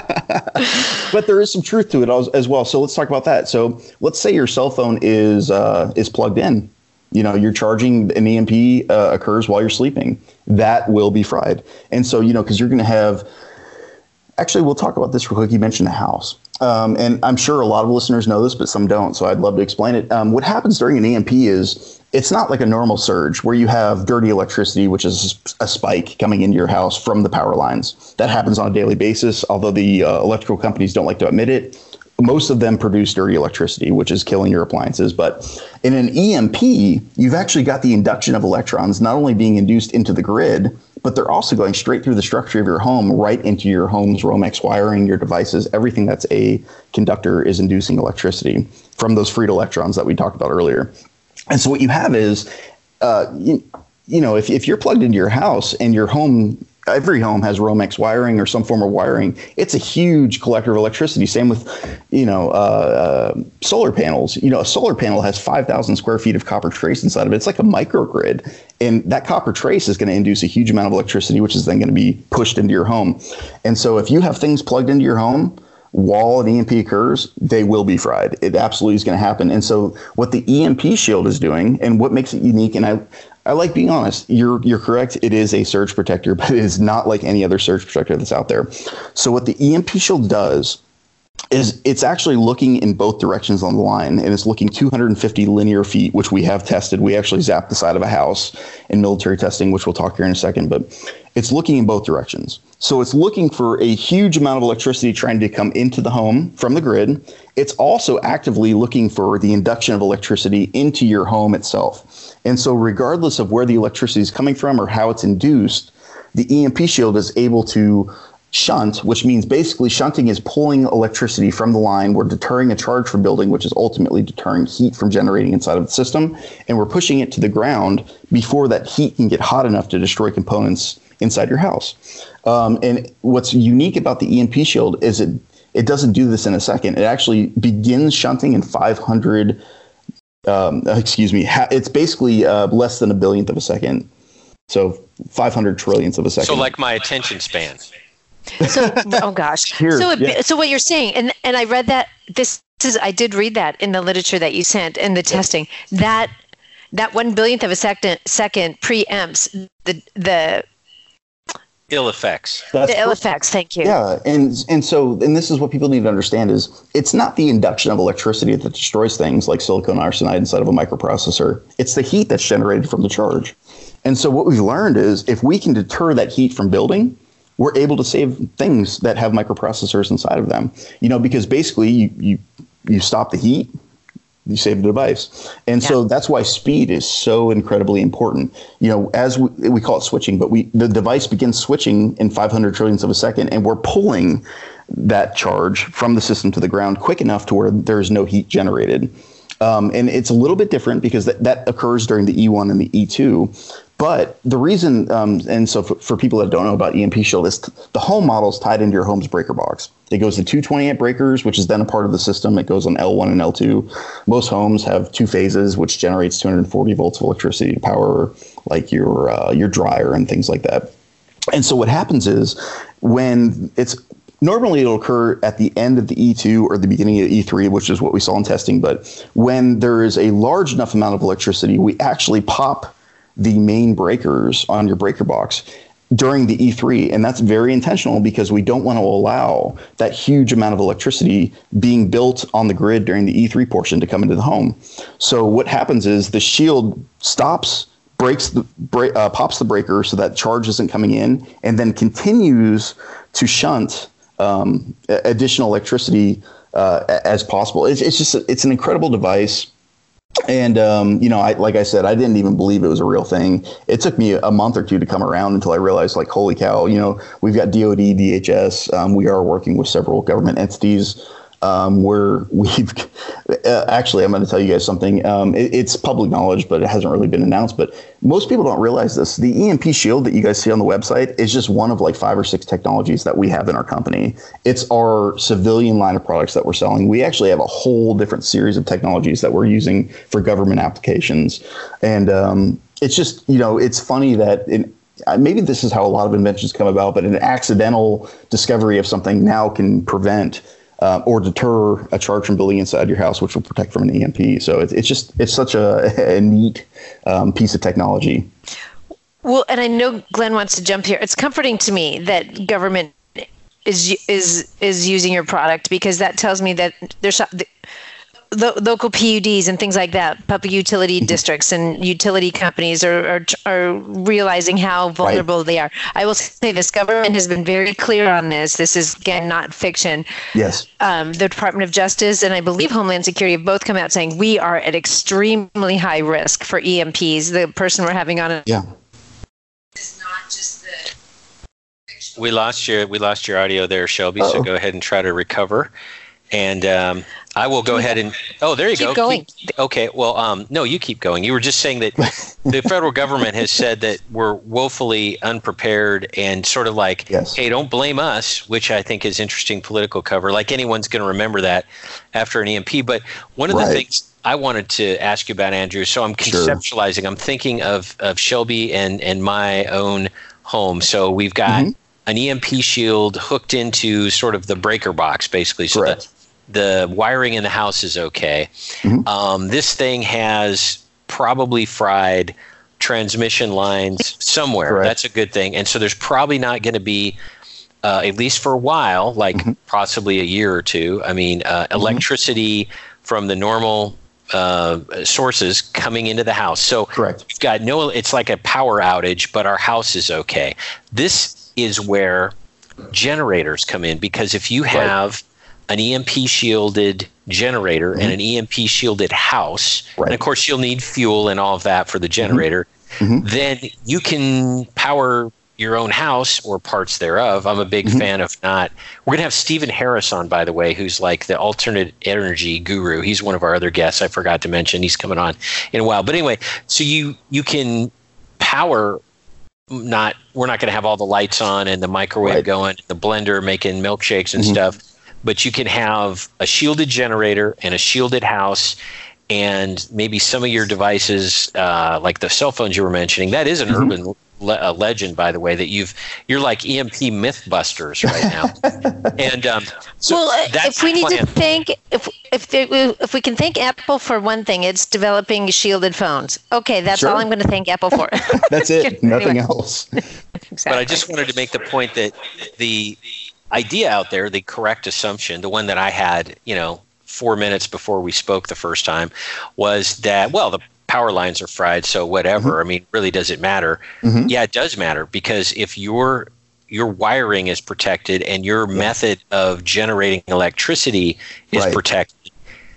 But there is some truth to it as, as well. So let's talk about that. So let's say your cell phone is uh, is plugged in. You know, you're charging, an E M P uh, occurs while you're sleeping. That will be fried. And so, you know, because you're going to have. Actually, we'll talk about this real quick. You mentioned a house. Um, and I'm sure a lot of listeners know this, but some don't. So I'd love to explain it. Um, what happens during an E M P is it's not like a normal surge where you have dirty electricity, which is a spike coming into your house from the power lines. That happens on a daily basis, although the uh, electrical companies don't like to admit it. Most of them produce dirty electricity, which is killing your appliances. But in an E M P, you've actually got the induction of electrons not only being induced into the grid, but they're also going straight through the structure of your home, right into your home's Romex wiring, your devices. Everything that's a conductor is inducing electricity from those freed electrons that we talked about earlier. And so what you have is, uh, you, you know, if, if you're plugged into your house and your home, every home has Romex wiring or some form of wiring, it's a huge collector of electricity. Same with, you know, uh, uh, solar panels. You know, a solar panel has five thousand square feet of copper trace inside of it. It's like a microgrid. And that copper trace is going to induce a huge amount of electricity, which is then going to be pushed into your home. And so if you have things plugged into your home while an E M P occurs, they will be fried. It absolutely is going to happen. And so what the E M P shield is doing and what makes it unique, and I, I like being honest, you're you're correct. It is a surge protector, but it is not like any other surge protector that's out there. So what the E M P shield does is it's actually looking in both directions on the line, and it's looking two hundred fifty linear feet, which we have tested. We actually zapped the side of a house in military testing, which we'll talk here in a second, but it's looking in both directions. So it's looking for a huge amount of electricity trying to come into the home from the grid. It's also actively looking for the induction of electricity into your home itself. And so regardless of where the electricity is coming from or how it's induced, the E M P shield is able to shunt, which means basically shunting is pulling electricity from the line. We're deterring a charge from building, which is ultimately deterring heat from generating inside of the system. And we're pushing it to the ground before that heat can get hot enough to destroy components inside your house. Um, and what's unique about the E M P shield is it it doesn't do this in a second. It actually begins shunting in five hundred, um, excuse me, ha- it's basically uh, less than a billionth of a second. So five hundred trillionths of a second. So like my attention span. So, oh gosh. Here, so, it, yeah. so what you're saying, and and I read that this is, I did read that in the literature that you sent in the testing, that that one billionth of a second second preempts the the ill effects. That's the ill effects. Thank you. Yeah, and and so and this is what people need to understand is it's not the induction of electricity that destroys things like silicon arsenide inside of a microprocessor. It's the heat that's generated from the charge. And so what we've learned is if we can deter that heat from building, we're able to save things that have microprocessors inside of them. You know, because basically you you, you stop the heat, you save the device. And yeah. so that's why speed is so incredibly important. You know, as we, we call it switching, but we the device begins switching in five hundred trillionths of a second, and we're pulling that charge from the system to the ground quick enough to where there's no heat generated. Um, and it's a little bit different because that, that occurs during the E one and the E two. But the reason, um, and so for, for people that don't know about E M P Shield, is t- the home model is tied into your home's breaker box. It goes to two twenty amp breakers, which is then a part of the system. It goes on L one and L two. Most homes have two phases, which generates two hundred forty volts of electricity to power like your uh, your dryer and things like that. And so what happens is when it's normally it'll occur at the end of the E two or the beginning of E three, which is what we saw in testing. But when there is a large enough amount of electricity, we actually pop the main breakers on your breaker box during the E three. And that's very intentional because we don't want to allow that huge amount of electricity being built on the grid during the E three portion to come into the home. So what happens is the shield stops, breaks the break, uh, pops the breaker so that charge isn't coming in, and then continues to shunt um, additional electricity uh, as possible. It's, it's just it's an incredible device. And, um, you know, I, like I said, I didn't even believe it was a real thing. It took me a month or two to come around until I realized, like, holy cow, you know, we've got D O D, D H S. Um, we are working with several government entities um, where we've uh, actually, I'm going to tell you guys something. Um, it, it's public knowledge, but it hasn't really been announced. But most people don't realize this. The E M P Shield that you guys see on the website is just one of like five or six technologies that we have in our company. It's our civilian line of products that we're selling. We actually have a whole different series of technologies that we're using for government applications. And um, it's just, you know, it's funny that in, maybe this is how a lot of inventions come about, but an accidental discovery of something now can prevent Uh, or deter a charge from building inside your house, which will protect from an E M P. So it's it's just it's such a, a neat um, piece of technology. Well, and I know Glenn wants to jump here. It's comforting to me that government is is is using your product, because that tells me that there's the, the local P U Ds and things like that, public utility districts and utility companies are are, are realizing how vulnerable right. they are. I will say this: government has been very clear on this. This is, again, not fiction. Yes. Um, the Department of Justice and I believe Homeland Security have both come out saying we are at extremely high risk for E M Ps. The person we're having on it. Yeah. It's not just the. We lost your we lost your audio there, Shelby. Uh-oh. So go ahead and try to recover. And um, I will go ahead and oh, there you keep go. Going. Keep, okay, well, um, no, you keep going. You were just saying that the federal government has said that we're woefully unprepared and sort of like, yes. hey, don't blame us, which I think is interesting political cover. Like anyone's going to remember that after an E M P. But one of right. the things I wanted to ask you about, Andrew, so I'm conceptualizing. Sure. I'm thinking of of Shelby and and my own home. So we've got mm-hmm. an E M P shield hooked into sort of the breaker box, basically. So Correct. the The wiring in the house is okay. Mm-hmm. Um, this thing has probably fried transmission lines somewhere. Correct. That's a good thing. And so there's probably not going to be, uh, at least for a while, like mm-hmm. possibly a year or two, I mean, uh, mm-hmm. electricity from the normal uh, sources coming into the house. So Correct. We've got no, it's like a power outage, but our house is okay. This is where generators come in, because if you have right. an E M P shielded generator mm-hmm. and an E M P shielded house, right. and of course you'll need fuel and all of that for the generator, mm-hmm. then you can power your own house or parts thereof. I'm a big mm-hmm. fan of not. We're going to have Stephen Harris on, by the way, who's like the alternate energy guru. He's one of our other guests I forgot to mention. He's coming on in a while. But anyway, so you you can power not, we're not going to have all the lights on and the microwave right. going, the blender making milkshakes and mm-hmm. stuff. But you can have a shielded generator and a shielded house, and maybe some of your devices, uh, like the cell phones you were mentioning. That is an mm-hmm. urban le- uh, legend, by the way, that you've you're like E M P mythbusters right now. and um, so well, that's if we need plan. to thank if if they, if we can thank Apple for one thing, it's developing shielded phones. Okay, that's sure. all I'm going to thank Apple for. That's it. Nothing else. Exactly. But I just wanted to make the point that the idea out there, the correct assumption, the one that I had, you know, four minutes before we spoke the first time, was that, well, the power lines are fried, so whatever. Mm-hmm. I mean, really, does it matter? Mm-hmm. Yeah, it does matter, because if your your wiring is protected and your yeah. method of generating electricity is right. protected,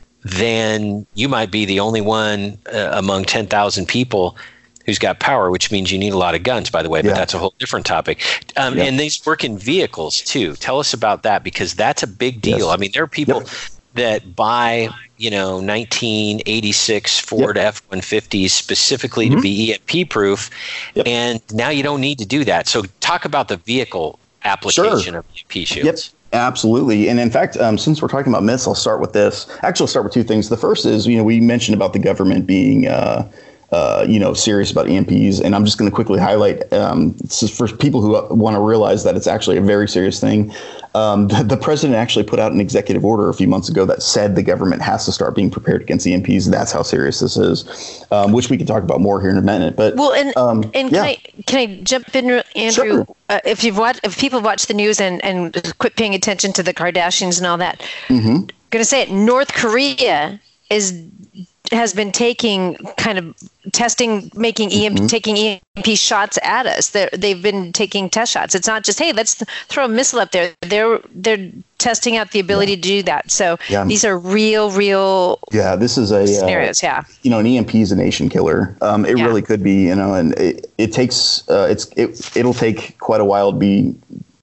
then you might be the only one uh, among ten thousand people who's got power, which means you need a lot of guns, by the way, but yeah. that's a whole different topic. Um, yep. And these work in vehicles too. Tell us about that, because that's a big deal. Yes. I mean, there are people yep. that buy, you know, nineteen eighty-six Ford yep. F one fifties specifically mm-hmm. to be E M P proof. Yep. And now you don't need to do that. So talk about the vehicle application sure. of E M P shields. Yep. Absolutely. And in fact, um, since we're talking about myths, I'll start with this. Actually, I'll start with two things. The first is, you know, we mentioned about the government being uh, Uh, you know, serious about E M Ps. And I'm just going to quickly highlight, um, this is for people who want to realize that it's actually a very serious thing. Um, the, the president actually put out an executive order a few months ago that said the government has to start being prepared against E M Ps. That's how serious this is, um, which we can talk about more here in a minute. But well, and um, and yeah. can I can I jump in, Andrew? Sure. Uh, if you've watched, if people watch the news and and quit paying attention to the Kardashians and all that, mm-hmm. I'm going to say it. North Korea is has been taking kind of testing, making E M P, mm-hmm. taking E M P shots at us. They're, they've been taking test shots. It's not just, hey, let's th- throw a missile up there. They're they're testing out the ability yeah. to do that. So yeah. these are real, real. Yeah, this is a scenarios. Uh, yeah, you know, an E M P is a nation killer. Um, it yeah. really could be, you know, and it, it takes uh, it's it it'll take quite a while to be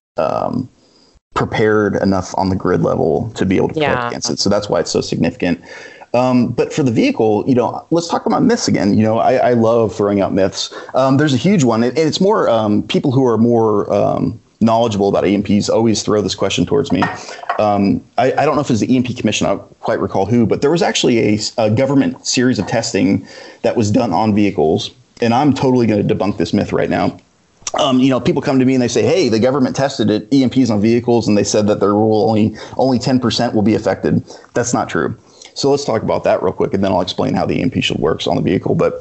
um, prepared enough on the grid level to be able to protect yeah. against it. So that's why it's so significant. Um, but for the vehicle, you know, let's talk about myths again. You know, I, I love throwing out myths. Um, there's a huge one, and it's more um, people who are more um, knowledgeable about E M Ps always throw this question towards me. Um, I, I don't know if it was the E M P Commission, I don't quite recall who, but there was actually a, a government series of testing that was done on vehicles, and I'm totally going to debunk this myth right now. Um, you know, people come to me and they say, hey, the government tested it, E M Ps on vehicles, and they said that there will only only ten percent will be affected. That's not true. So let's talk about that real quick, and then I'll explain how the E M P shield works on the vehicle. But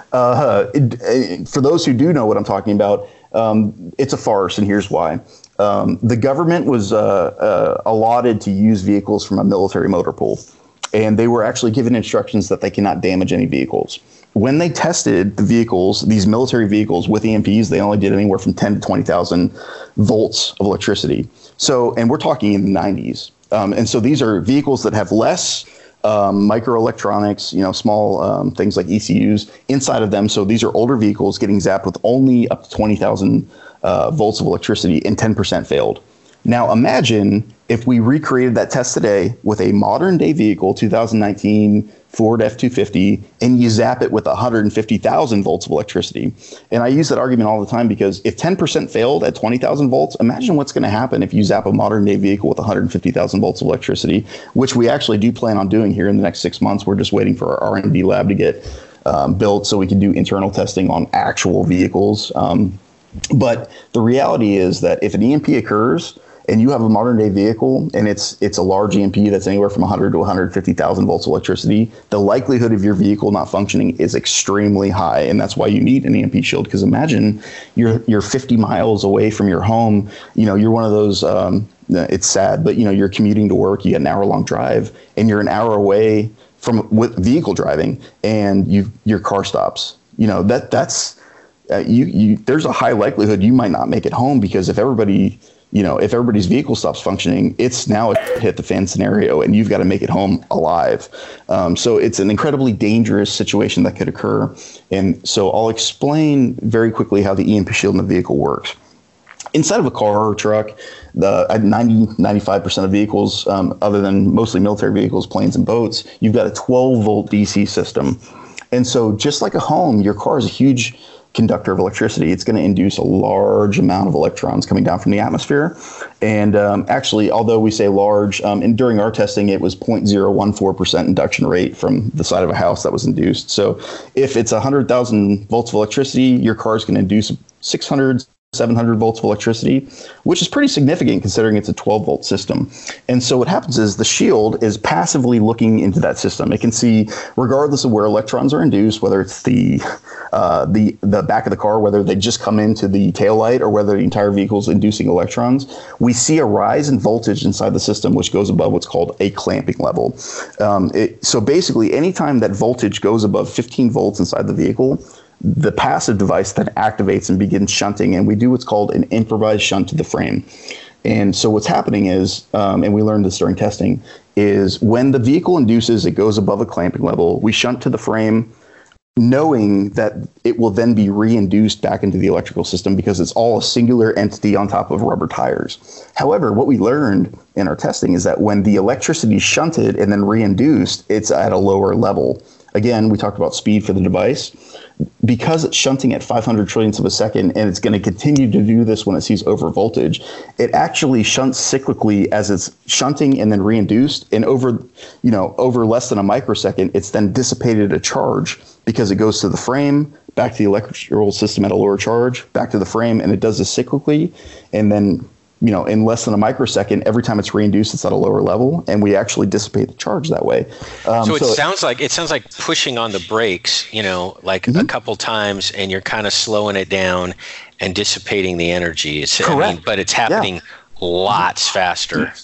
uh, it, it, for those who do know what I'm talking about, um, it's a farce, and here's why. Um, the government was uh, uh, allotted to use vehicles from a military motor pool, and they were actually given instructions that they cannot damage any vehicles. When they tested the vehicles, these military vehicles with E M Ps, they only did anywhere from ten to twenty thousand volts of electricity. So, and we're talking in the nineties. Um, and so these are vehicles that have less Um, microelectronics, you know, small um, things like E C Us inside of them. So these are older vehicles getting zapped with only up to twenty thousand uh, volts of electricity, and ten percent failed. Now imagine if we recreated that test today with a modern day vehicle, two thousand nineteen Ford F two fifty, and you zap it with one hundred fifty thousand volts of electricity. And I use that argument all the time because if ten percent failed at twenty thousand volts, imagine what's going to happen if you zap a modern day vehicle with one hundred fifty thousand volts of electricity, which we actually do plan on doing here in the next six months. We're just waiting for our R and D lab to get um, built so we can do internal testing on actual vehicles. Um, but the reality is that if an E M P occurs, and you have a modern day vehicle and it's it's a large E M P that's anywhere from one hundred to one hundred fifty thousand volts of electricity, the likelihood of your vehicle not functioning is extremely high. And that's why you need an E M P shield. Because imagine you're you're fifty miles away from your home. You know, you're one of those, um, it's sad, but you know, you're commuting to work, you get an hour long drive, and you're an hour away from with vehicle driving, and you your car stops. You know, that that's uh, you you there's a high likelihood you might not make it home, because if everybody You know, if everybody's vehicle stops functioning, it's now a hit the fan scenario, and you've got to make it home alive. Um, so it's an incredibly dangerous situation that could occur. And so I'll explain very quickly how the E M P shield in the vehicle works. Inside of a car or truck, the ninety, ninety-five percent of vehicles, um, other than mostly military vehicles, planes and boats, you've got a twelve volt D C system. And so just like a home, your car is a huge conductor of electricity. It's going to induce a large amount of electrons coming down from the atmosphere. And um, actually, although we say large, um, and during our testing, it was zero point zero one four percent induction rate from the side of a house that was induced. So if it's one hundred thousand volts of electricity, your car is going to induce six hundred, seven hundred volts of electricity, which is pretty significant considering it's a twelve volt system. And so what happens is the shield is passively looking into that system. It can see, regardless of where electrons are induced, whether it's the uh, the the back of the car, whether they just come into the taillight or whether the entire vehicle is inducing electrons, we see a rise in voltage inside the system, which goes above what's called a clamping level. Um, it, so basically, anytime that voltage goes above fifteen volts inside the vehicle, the passive device then activates and begins shunting, and we do what's called an improvised shunt to the frame. And so what's happening is, um, and we learned this during testing, is when the vehicle induces, it goes above a clamping level, we shunt to the frame, knowing that it will then be re-induced back into the electrical system because it's all a singular entity on top of rubber tires. However, what we learned in our testing is that when the electricity is shunted and then re-induced, it's at a lower level. Again, we talked about speed for the device. Because it's shunting at five hundred trillionths of a second, and it's going to continue to do this when it sees over voltage, it actually shunts cyclically as it's shunting and then re-induced, and over, you know, over less than a microsecond, it's then dissipated a charge because it goes to the frame, back to the electrical system at a lower charge, back to the frame, and it does this cyclically, and then, you know, in less than a microsecond, every time it's re-induced, it's at a lower level, and we actually dissipate the charge that way. Um, so it so sounds like it sounds like pushing on the brakes, you know, like mm-hmm. a couple times, and you're kind of slowing it down and dissipating the energy. It's, Correct. I mean, but it's happening yeah. lots faster.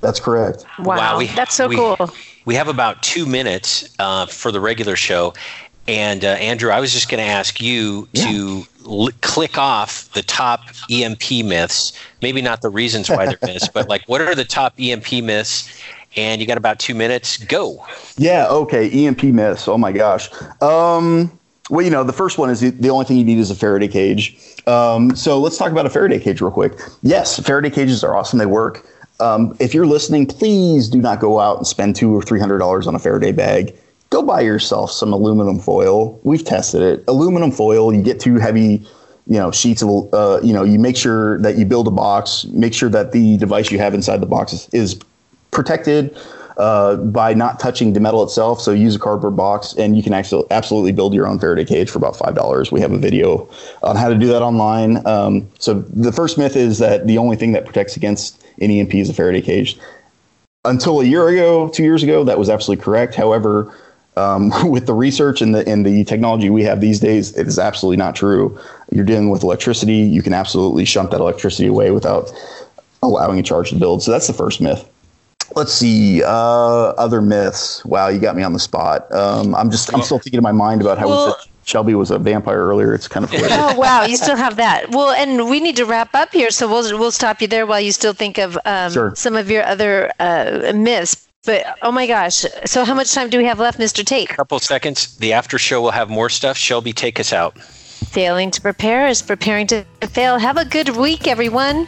That's correct. Wow, wow we, that's so we, cool. We have about two minutes uh, for the regular show. And uh, Andrew, I was just going to ask you yeah. to l- click off the top E M P myths, maybe not the reasons why they're myths, but like what are the top E M P myths? And you got about two minutes. Go. Yeah. Okay. E M P myths. Oh my gosh. Um, well, you know, the first one is the, the only thing you need is a Faraday cage. Um, so let's talk about a Faraday cage real quick. Yes, Faraday cages are awesome. They work. Um, if you're listening, please do not go out and spend two or three hundred dollars on a Faraday bag. Go buy yourself some aluminum foil. We've tested it. Aluminum foil. You get two heavy, you know, sheets of, uh, you know, you make sure that you build a box. Make sure that the device you have inside the box is, is protected uh, by not touching the metal itself. So use a cardboard box, and you can actually absolutely build your own Faraday cage for about five dollars. We have a video on how to do that online. Um, so the first myth is that the only thing that protects against an E M P is a Faraday cage. Until a year ago, two years ago, that was absolutely correct. However, um, with the research and the and the technology we have these days, it is absolutely not true. You're dealing with electricity. You can absolutely shunt that electricity away without allowing a charge to build. So that's the first myth. Let's see. Uh, other myths. Wow, you got me on the spot. Um, I'm just, I'm still thinking in my mind about how well, we said Shelby was a vampire earlier. It's kind of funny. Oh, wow. You still have that. Well, and we need to wrap up here, so we'll we'll stop you there while you still think of um, sure. some of your other uh, myths. But, oh my gosh. So how much time do we have left, Mister Tate? A couple of seconds. The after show will have more stuff. Shelby, take us out. Failing to prepare is preparing to fail. Have a good week, everyone.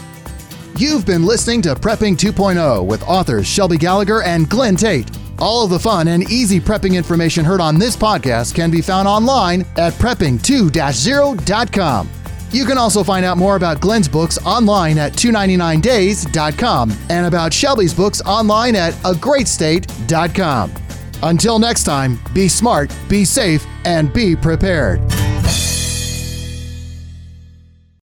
You've been listening to Prepping two point oh with authors Shelby Gallagher and Glenn Tate. All of the fun and easy prepping information heard on this podcast can be found online at prepping two dash zero dot com. You can also find out more about Glenn's books online at two ninety-nine days dot com and about Shelby's books online at a great state dot com. Until next time, be smart, be safe, and be prepared.